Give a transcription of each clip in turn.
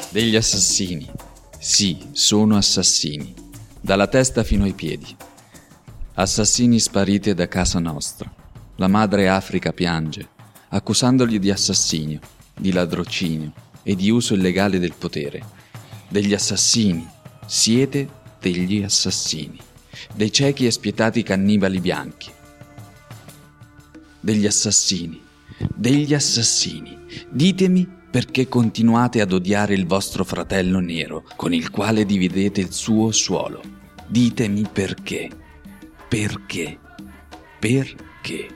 Degli assassini. Sì, sono assassini. Dalla testa fino ai piedi. Assassini spariti da casa nostra. La madre Africa piange, accusandoli di assassinio, di ladrocinio e di uso illegale del potere. Degli assassini. Siete degli assassini. Dei ciechi e spietati cannibali bianchi. Degli assassini. Degli assassini. Ditemi perché continuate ad odiare il vostro fratello nero, con il quale dividete il suo suolo. Ditemi perché. Perché? Perché?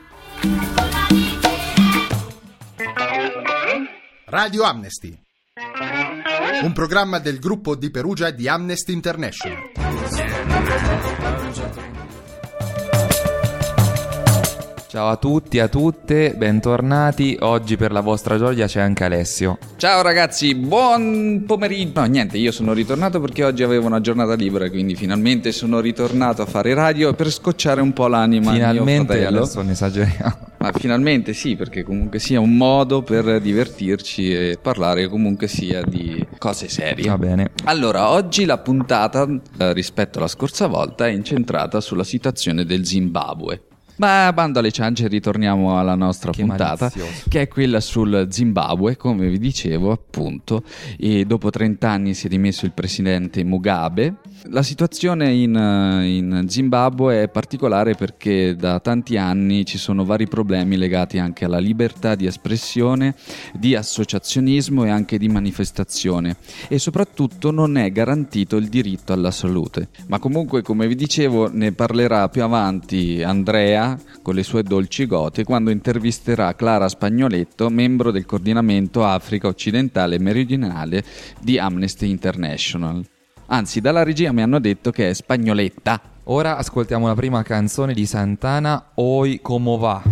Radio Amnesty, un programma del gruppo di Perugia di Amnesty International. Ciao a tutti e a tutte, bentornati. Oggi per la vostra gioia c'è anche Alessio. Ciao ragazzi, buon pomeriggio. No, niente, io sono ritornato perché oggi avevo una giornata libera, quindi finalmente sono ritornato a fare radio per scocciare un po' l'anima. Finalmente, adesso ne esageriamo. Ma finalmente sì, perché comunque sia un modo per divertirci e parlare comunque sia di cose serie. Va bene. Allora, oggi la puntata, rispetto alla scorsa volta, è incentrata sulla situazione del Zimbabwe. Ma bando alle ciance, ritorniamo alla nostra puntata, malizioso. che è quella sul Zimbabwe, come vi dicevo appunto, e dopo 30 anni si è dimesso il presidente Mugabe. La situazione in Zimbabwe è particolare perché da tanti anni ci sono vari problemi legati anche alla libertà di espressione, di associazionismo e anche di manifestazione, e soprattutto non è garantito il diritto alla salute. Ma comunque, come vi dicevo, ne parlerà più avanti Andrea con le sue dolci gote quando intervisterà Clara Spagnoletto, membro del coordinamento Africa occidentale e meridionale di Amnesty International. Anzi, dalla regia mi hanno detto che è Spagnoletta. Ora ascoltiamo la prima canzone di Santana, Oi Como Va.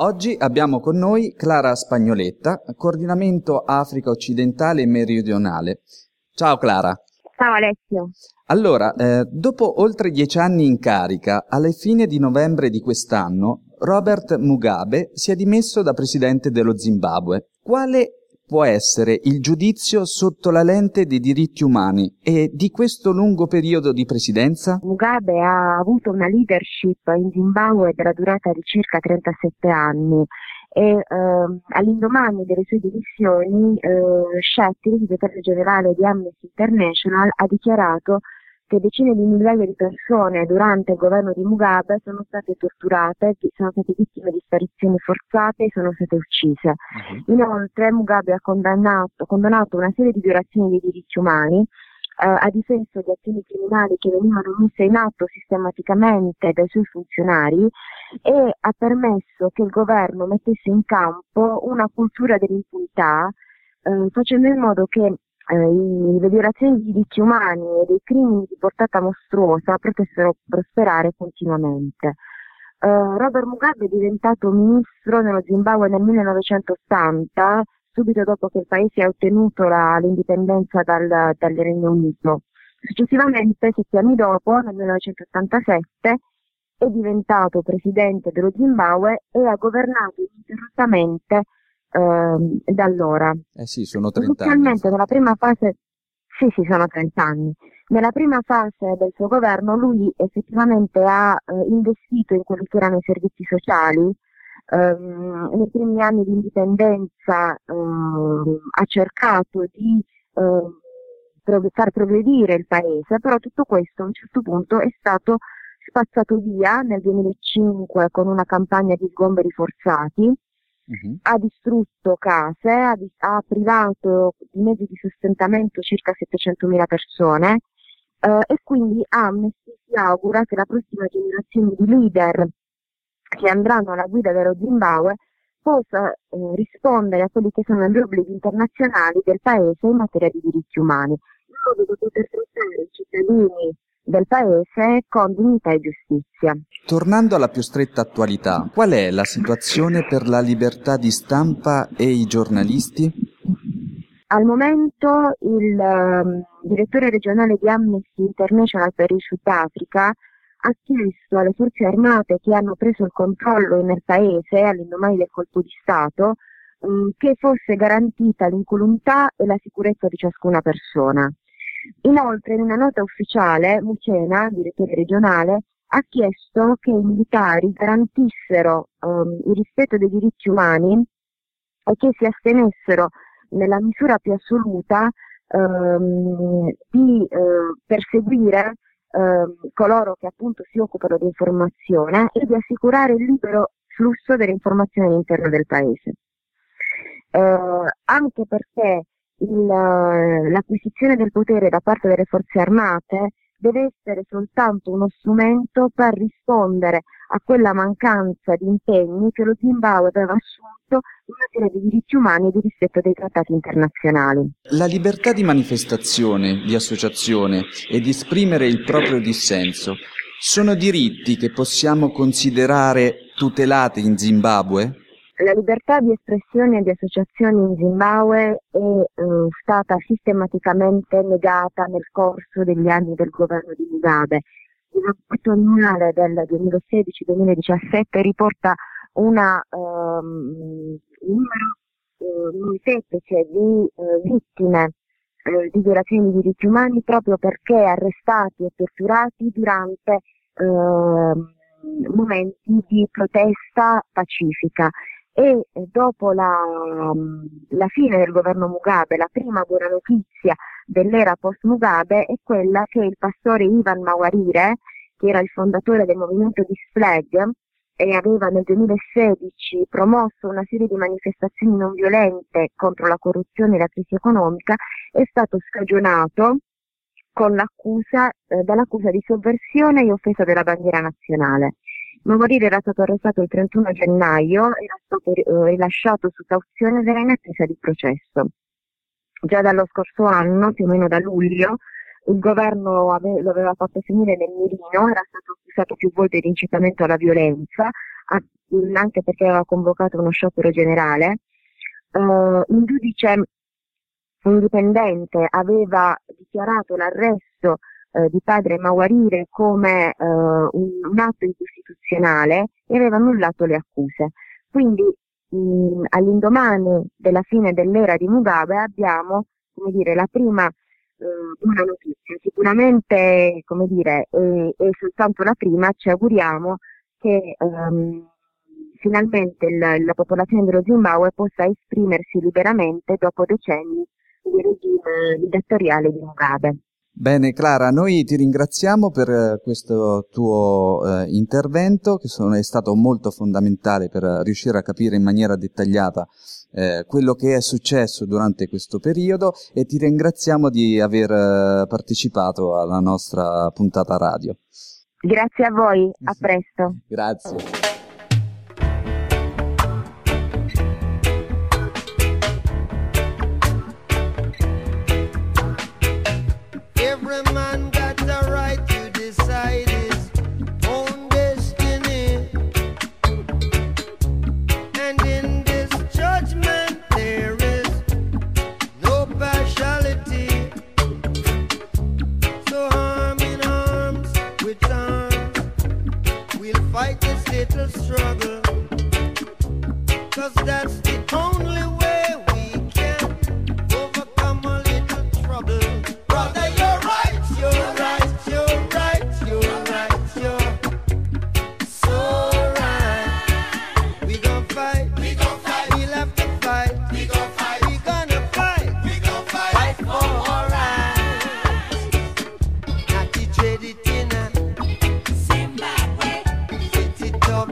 Oggi abbiamo con noi Clara Spagnoletta, coordinamento Africa occidentale e meridionale. Ciao Clara. Ciao Alessio. Allora, dopo oltre 10 anni in carica, alla fine di novembre di quest'anno, Robert Mugabe si è dimesso da presidente dello Zimbabwe. Quale può essere il giudizio sotto la lente dei diritti umani e di questo lungo periodo di presidenza? Mugabe ha avuto una leadership in Zimbabwe della durata di circa 37 anni e all'indomani delle sue dimissioni Shetty, il segretario generale di Amnesty International, ha dichiarato che decine di migliaia di persone durante il governo di Mugabe sono state torturate, sono state vittime di sparizioni forzate e sono state uccise. Inoltre Mugabe ha condannato una serie di violazioni dei diritti umani, ha difeso di azioni criminali che venivano messe in atto sistematicamente dai suoi funzionari e ha permesso che il governo mettesse in campo una cultura dell'impunità, facendo in modo che le violazioni dei diritti umani e dei crimini di portata mostruosa potessero prosperare continuamente. Robert Mugabe è diventato ministro nello Zimbabwe nel 1980, subito dopo che il paese ha ottenuto l'indipendenza dal Regno Unito. Successivamente, 7 anni dopo, nel 1987, è diventato presidente dello Zimbabwe e ha governato ininterrottamente da allora. Sì, sono 30 Inizialmente, anni. nella prima fase, sì, sono 30 anni. Nella prima fase del suo governo lui effettivamente ha investito in quelli che erano i servizi sociali. Nei primi anni di indipendenza ha cercato di far progredire il paese, però tutto questo a un certo punto è stato spazzato via nel 2005 con una campagna di sgomberi forzati. Ha distrutto case, ha privato di mezzi di sostentamento circa 700.000 persone e quindi Amnesty si augura che la prossima generazione di leader che andranno alla guida dello Zimbabwe possa rispondere a quelli che sono gli obblighi internazionali del paese in materia di diritti umani, in modo da poter trattare i cittadini del paese con dignità e giustizia. Tornando alla più stretta attualità, qual è la situazione per la libertà di stampa e i giornalisti? Al momento il direttore regionale di Amnesty International per il Sudafrica ha chiesto alle forze armate che hanno preso il controllo nel paese all'indomani del colpo di Stato che fosse garantita l'incolumità e la sicurezza di ciascuna persona. Inoltre, in una nota ufficiale, Muchena, direttore regionale, ha chiesto che i militari garantissero il rispetto dei diritti umani e che si astenessero nella misura più assoluta di perseguire coloro che appunto si occupano di informazione e di assicurare il libero flusso delle informazioni all'interno del paese. Anche perché l'acquisizione del potere da parte delle forze armate deve essere soltanto uno strumento per rispondere a quella mancanza di impegni che lo Zimbabwe aveva assunto in materia di diritti umani e di rispetto dei trattati internazionali. La libertà di manifestazione, di associazione e di esprimere il proprio dissenso sono diritti che possiamo considerare tutelati in Zimbabwe? La libertà di espressione e di associazione in Zimbabwe è stata sistematicamente negata nel corso degli anni del governo di Mugabe. Il rapporto annuale del 2016-2017 riporta una numero molteplice di vittime di violazioni di diritti umani proprio perché arrestati e torturati durante momenti di protesta pacifica. E dopo la fine del governo Mugabe, la prima buona notizia dell'era post-Mugabe è quella che il pastore Ivan Mawarire, che era il fondatore del movimento Displeg e aveva nel 2016 promosso una serie di manifestazioni non violente contro la corruzione e la crisi economica, è stato scagionato con dall'accusa di sovversione e offesa della bandiera nazionale. Mawarire era stato arrestato il 31 gennaio, era stato rilasciato su cauzione ed era in attesa di processo. Già dallo scorso anno, più o meno da luglio, il governo lo aveva fatto finire nel mirino, era stato accusato più volte di incitamento alla violenza, anche perché aveva convocato uno sciopero generale. Un giudice indipendente aveva dichiarato l'arresto di padre Mawarire come un atto incostituzionale e aveva annullato le accuse. Quindi all'indomani della fine dell'era di Mugabe abbiamo, come dire, la prima buona notizia. Sicuramente, come dire, è soltanto la prima. Ci auguriamo che finalmente la popolazione dello Zimbabwe possa esprimersi liberamente dopo decenni di regime dittatoriale di Mugabe. Bene Clara, noi ti ringraziamo per questo tuo intervento che è stato molto fondamentale per riuscire a capire in maniera dettagliata quello che è successo durante questo periodo, e ti ringraziamo di aver partecipato alla nostra puntata radio. Grazie a voi, a presto. Grazie. Struggle, 'cause that's the only way we can overcome a little trouble. Brother, you're right, you're right, you're right, you're right, you're so right. We gon' fight, we'll have to fight, we gonna fight, fight for our rights. Not to trade it in a Zimbabwe, sit it up.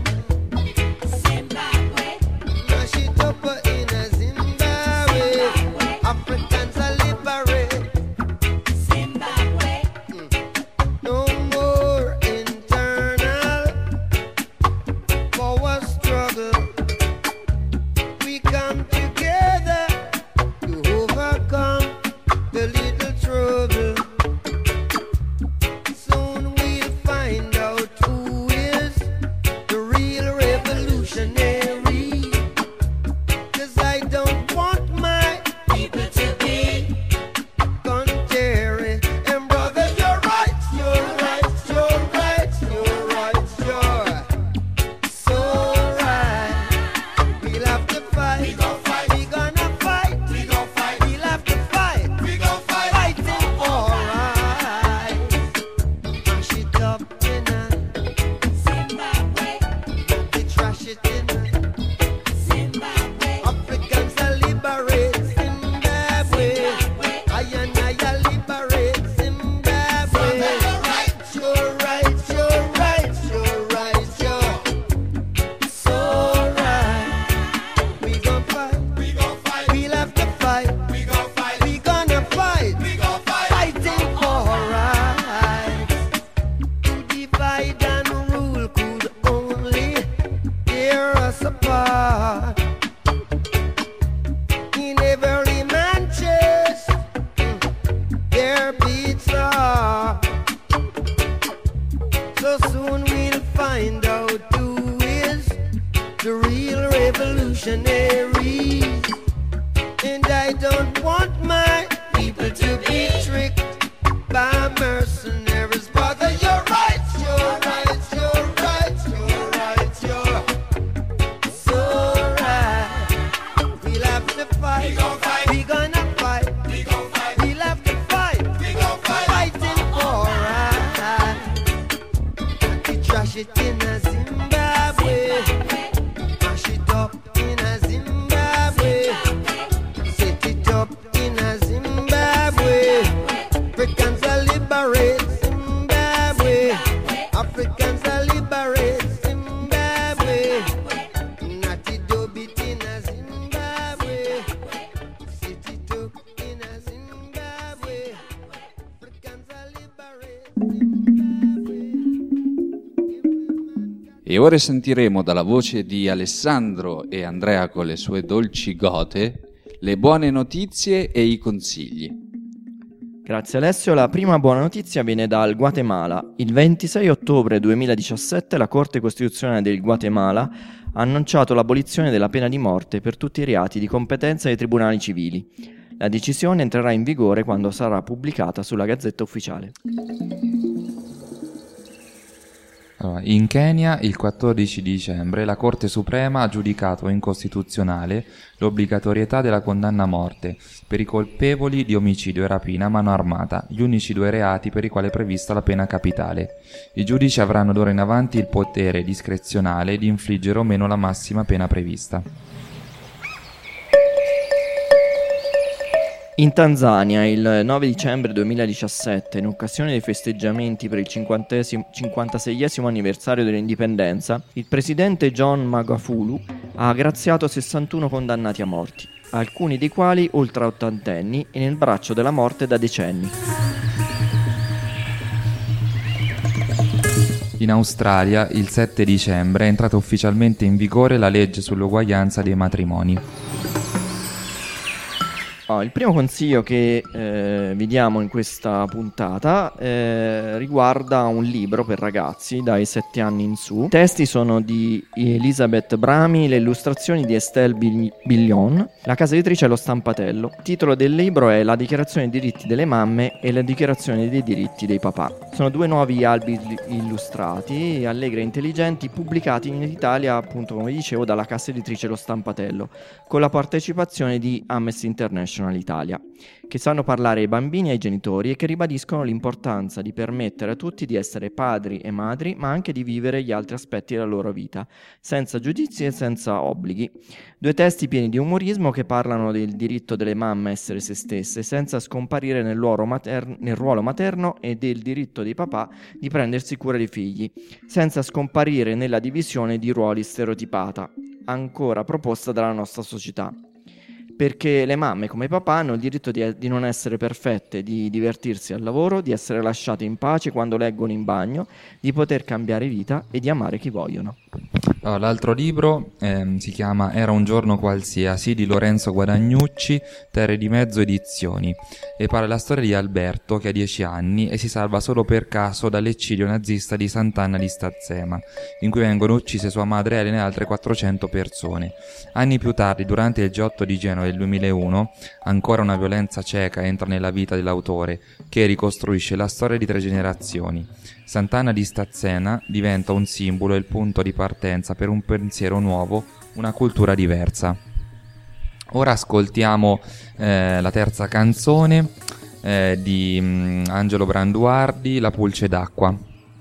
E ora sentiremo dalla voce di Alessandro e Andrea con le sue dolci gote le buone notizie e i consigli. Grazie Alessio. La prima buona notizia viene dal Guatemala. Il 26 ottobre 2017 la Corte Costituzionale del Guatemala ha annunciato l'abolizione della pena di morte per tutti i reati di competenza dei tribunali civili. La decisione entrerà in vigore quando sarà pubblicata sulla Gazzetta Ufficiale. In Kenya, il 14 dicembre, la Corte Suprema ha giudicato incostituzionale l'obbligatorietà della condanna a morte per i colpevoli di omicidio e rapina a mano armata, gli unici 2 reati per i quali è prevista la pena capitale. I giudici avranno d'ora in avanti il potere discrezionale di infliggere o meno la massima pena prevista. In Tanzania, il 9 dicembre 2017, in occasione dei festeggiamenti per il 56esimo anniversario dell'indipendenza, il presidente John Magufuli ha graziato 61 condannati a morti, alcuni dei quali ultra ottantenni e nel braccio della morte da decenni. In Australia, il 7 dicembre, è entrata ufficialmente in vigore la legge sull'uguaglianza dei matrimoni. Il primo consiglio che vi diamo in questa puntata riguarda un libro per ragazzi dai 7 anni in su. I testi sono di Elisabeth Brami, le illustrazioni di Estelle Billion, la casa editrice è Lo Stampatello. Il titolo del libro è La dichiarazione dei diritti delle mamme e la dichiarazione dei diritti dei papà. Sono 2 nuovi albi illustrati, allegri e intelligenti, pubblicati in Italia, appunto come dicevo, dalla casa editrice Lo Stampatello, con la partecipazione di Amnesty International Italia, che sanno parlare ai bambini e ai genitori e che ribadiscono l'importanza di permettere a tutti di essere padri e madri, ma anche di vivere gli altri aspetti della loro vita, senza giudizi e senza obblighi. 2 testi pieni di umorismo che parlano del diritto delle mamme a essere se stesse, senza scomparire nel ruolo materno e del diritto dei papà di prendersi cura dei figli, senza scomparire nella divisione di ruoli stereotipata, ancora proposta dalla nostra società. Perché le mamme come i papà hanno il diritto di non essere perfette, di divertirsi al lavoro, di essere lasciate in pace quando leggono in bagno, di poter cambiare vita e di amare chi vogliono. L'altro libro si chiama Era un giorno qualsiasi di Lorenzo Guadagnucci, Terre di Mezzo Edizioni, e parla della storia di Alberto che ha 10 anni e si salva solo per caso dall'eccidio nazista di Sant'Anna di Stazzema, in cui vengono uccise sua madre Elena e altre 400 persone. Anni più tardi, durante il G8 di Genova del 2001, ancora una violenza cieca entra nella vita dell'autore, che ricostruisce la storia di 3 generazioni. Sant'Anna di Stazzena diventa un simbolo e il punto di partenza per un pensiero nuovo, una cultura diversa. Ora ascoltiamo la terza canzone di Angelo Branduardi, La pulce d'acqua.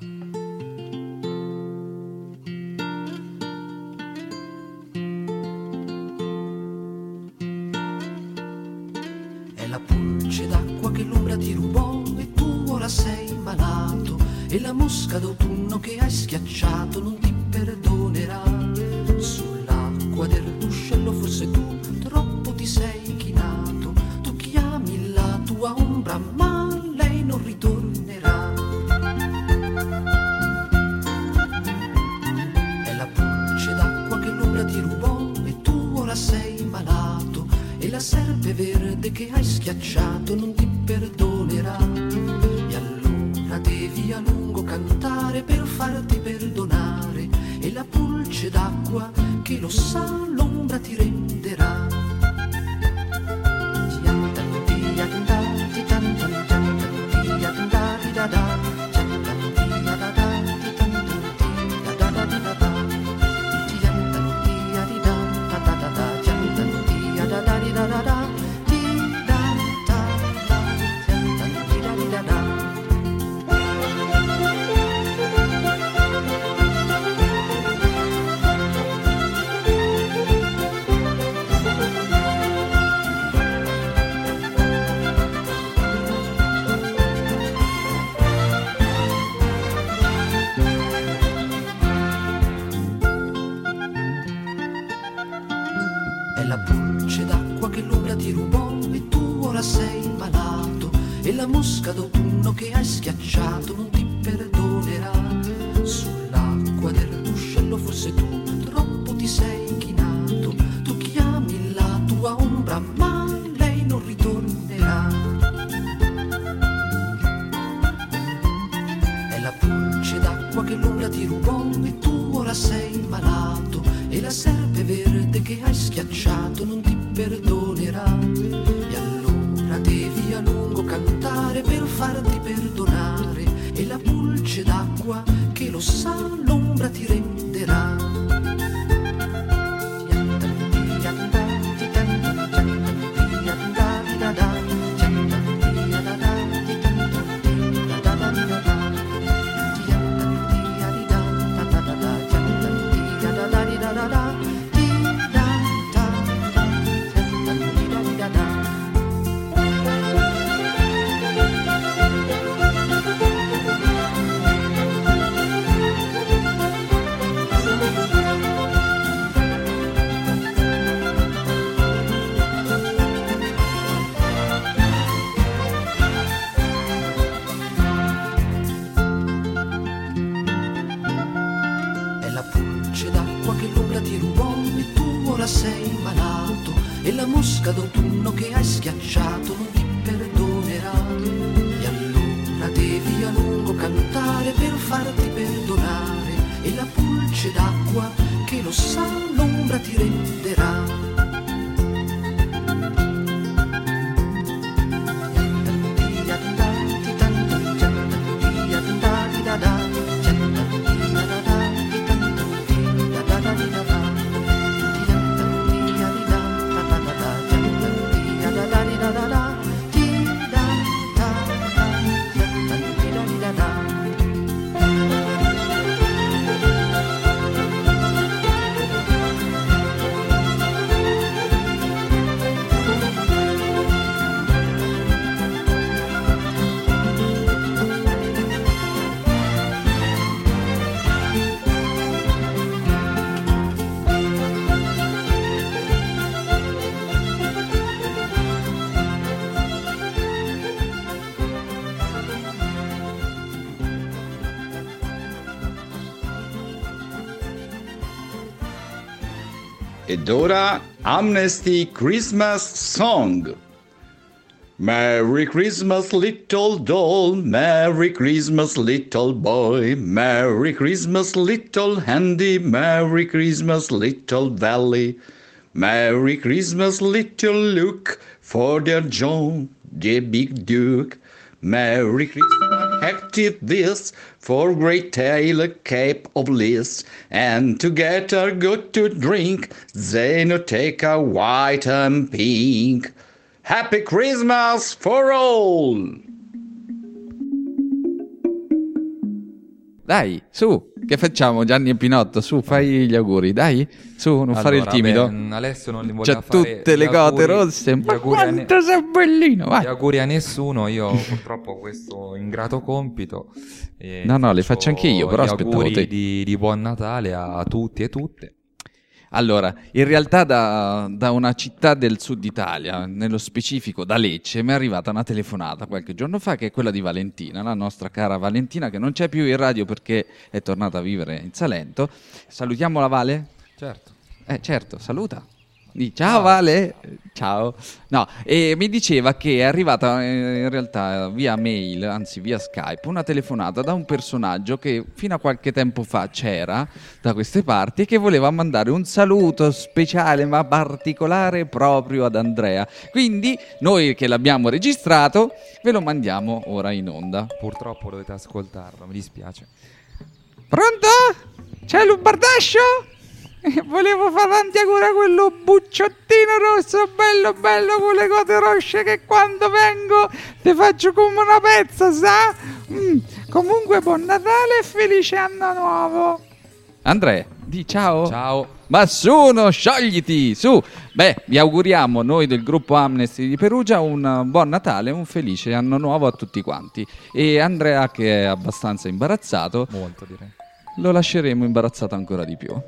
È la pulce d'acqua che l'ombra ti rubò e tu ora sei malato, e la mosca d'autunno che hai schiacciato non ti perdonerà. Sull'acqua del ruscello forse tu troppo ti sei chinato, tu chiami la tua ombra ma lei non ritornerà. È la pulce d'acqua che l'ombra ti rubò e tu ora sei malato, e la serpe verde che hai schiacciato non ti perdonerà. E allora devi a lungo cantare per farti perdonare, e la pulce d'acqua che lo sa l'ombra ti renderà. È la pulce d'acqua che l'ombra ti rubò e tu ora sei malato, e la mosca d'autunno che hai schiacciato non ti perdonerà. Sull'acqua del ruscello forse tu troppo ti sei chinato, tu chiami la tua ombra ma lei non ritornerà. d'acqua che l'ombra ti rubò e tu ora sei malato e la serpe verde che hai schiacciato non ti perdonerà. E allora devi a lungo cantare per farti perdonare e la pulce d'acqua che lo sa l'ombra ti renderà. Sei malato e la mosca d'autunno che hai schiacciato non ti perdonerà. E allora devi a lungo cantare per farti perdonare e la pulce d'acqua che lo sa l'ombra ti renderà. Ed ora Amnesty Christmas Song. Merry Christmas little doll, Merry Christmas little boy, Merry Christmas little Handy, Merry Christmas little Valley, Merry Christmas little Luke, for their John, the big Duke, Merry Christmas active this, for great tale Cape of Bliss, and together good to drink, Zenoteca white and pink. Happy Christmas for all! Dai, su, che facciamo Gianni e Pinotto? Su, fai gli auguri, dai, su, non fare il timido. Alessio non li C'ha voleva fare tutte le gote rosse, ma quanto sei bellino, vai. Gli auguri a nessuno, io purtroppo ho questo ingrato compito. No, le faccio anche io, però gli aspettavo auguri te. di buon Natale a tutti e tutte. Allora, in realtà da una città del sud Italia, nello specifico da Lecce, mi è arrivata una telefonata qualche giorno fa che è quella di Valentina, la nostra cara Valentina, che non c'è più in radio perché è tornata a vivere in Salento. Salutiamo la Vale? Certo. Certo, saluta. Ciao Vale, ciao. No, e mi diceva che è arrivata in realtà via mail, anzi via Skype, una telefonata da un personaggio che fino a qualche tempo fa c'era da queste parti e che voleva mandare un saluto speciale ma particolare proprio ad Andrea. Quindi noi che l'abbiamo registrato ve lo mandiamo ora in onda. Purtroppo dovete ascoltarlo, mi dispiace. Pronto? C'è Lubardascio? Volevo fare tanti auguri a quello bucciottino rosso bello bello con le cote rosce che quando vengo ti faccio come una pezza, sa? Comunque buon Natale e felice anno nuovo. Andrea, di ciao. Ciao. Ma su, no, sciogliti, su. Beh, vi auguriamo noi del gruppo Amnesty di Perugia un buon Natale, un felice anno nuovo a tutti quanti. E Andrea, che è abbastanza imbarazzato, Molto direi, lo lasceremo imbarazzato ancora di più.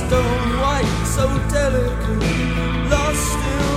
stone white, so delicate, lost in